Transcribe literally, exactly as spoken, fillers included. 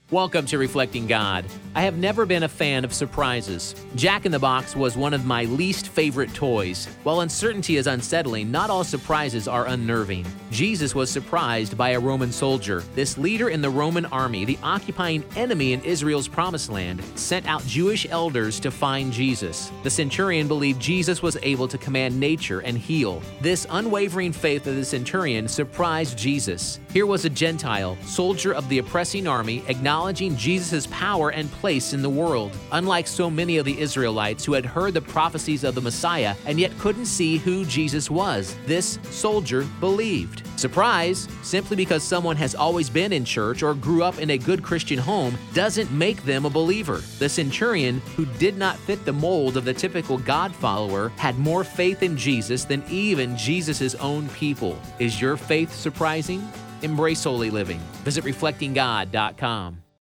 Welcome to Reflecting God. I have never been a fan of surprises. Jack in the Box was one of my least favorite toys. While uncertainty is unsettling, not all surprises are unnerving. Jesus was surprised by a Roman soldier. This leader in the Roman army, the occupying enemy in Israel's promised land, sent out Jewish elders to find Jesus. The centurion believed Jesus was able to command nature and heal. This unwavering faith of the centurion surprised Jesus. Here was a Gentile, soldier of the oppressing army, acknowledging Jesus' power and place in the world. Unlike so many of the Israelites who had heard the prophecies of the Messiah and yet couldn't see who Jesus was, this soldier believed. Surprise! Simply because someone has always been in church or grew up in a good Christian home doesn't make them a believer. The centurion, who did not fit the mold of the typical God follower, had more faith in Jesus than even Jesus' own people. Is your faith surprising? Embrace holy living. Visit reflecting god dot com.